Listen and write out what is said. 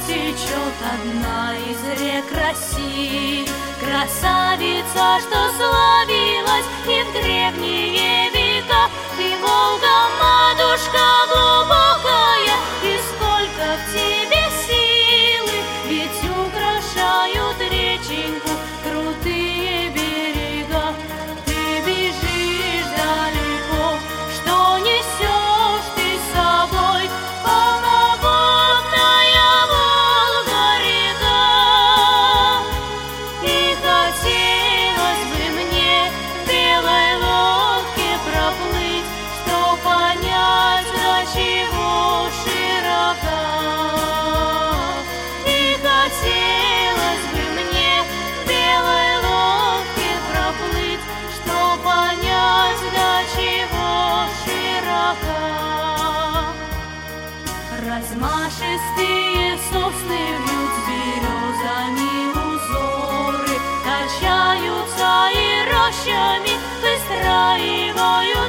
течет одна из рек России, красавица, что славилась и в древние века. Ты, Волга, матушка глубокая, и сколько в тебе силы, ведь украшают реченьку крутые берега. Ты бежишь далеко, что несешь ты с собой, полноводная Волга-река. И хотелось бы мне в белой лодке проплыть, что понять, до чего широка. И хотелось бы мне в белой лодке проплыть, что понять, до чего широка. Размашистые сосны вьют с березами узоры, качаются и рощами выстраивают